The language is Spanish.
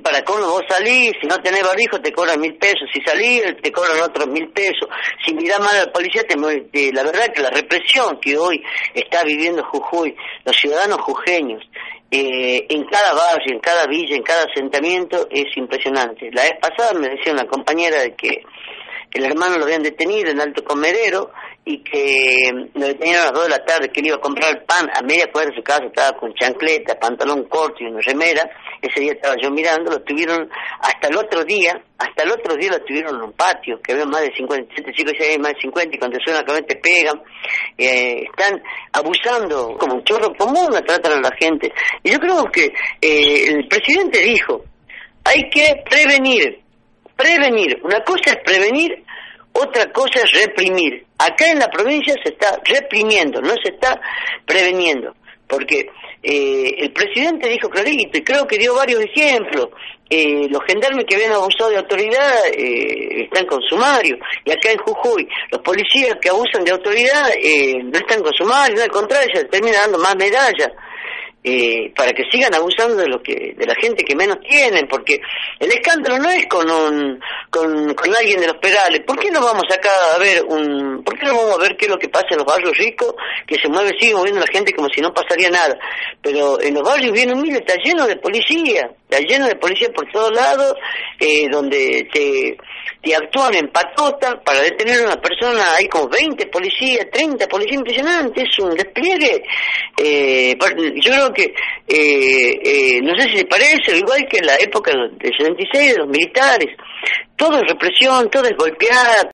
para cómo vos salís, si no tenés barbijo te cobran 1.000 pesos, si salís te cobran otros 1.000 pesos, si mirás mal a la policía la verdad que la represión que hoy está viviendo Jujuy, los ciudadanos jujeños, en cada barrio, en cada villa, en cada asentamiento, es impresionante. La vez pasada me decía una compañera de que el hermano lo habían detenido en Alto Comedero y que lo detenieron a las 2 de la tarde, que él iba a comprar el pan a media cuadra de su casa, estaba con chancleta, pantalón corto y una remera. Ese día estaba yo mirando, lo tuvieron hasta el otro día lo tuvieron en un patio, que había más de 50, chicos y hay más de 50, y cuando suena la camioneta te pegan, están abusando como un chorro común, tratan a la gente. Y yo creo que el presidente dijo, hay que prevenir, una cosa es prevenir, otra cosa es reprimir. Acá en la provincia se está reprimiendo, no se está preveniendo, porque el presidente dijo clarito, y creo que dio varios ejemplos. Los gendarmes que habían abusado de autoridad están con sumario, y acá en Jujuy los policías que abusan de autoridad no están con sumario, no, al contrario, se termina dando más medallas. Para que sigan abusando de la gente que menos tienen, porque el escándalo no es con alguien de los Perales. ¿Por qué no vamos acá a ver por qué no vamos a ver qué es lo que pasa en los barrios ricos, que sigue moviendo la gente como si no pasaría nada? Pero en los barrios bien humildes está lleno de policía por todos lados, donde te actúan en patota para detener a una persona. Hay como 20 policías, 30 policías, impresionante, es un despliegue. Yo creo que no sé si se parece, igual que en la época del 76 de los militares, todo es represión, todo es golpear,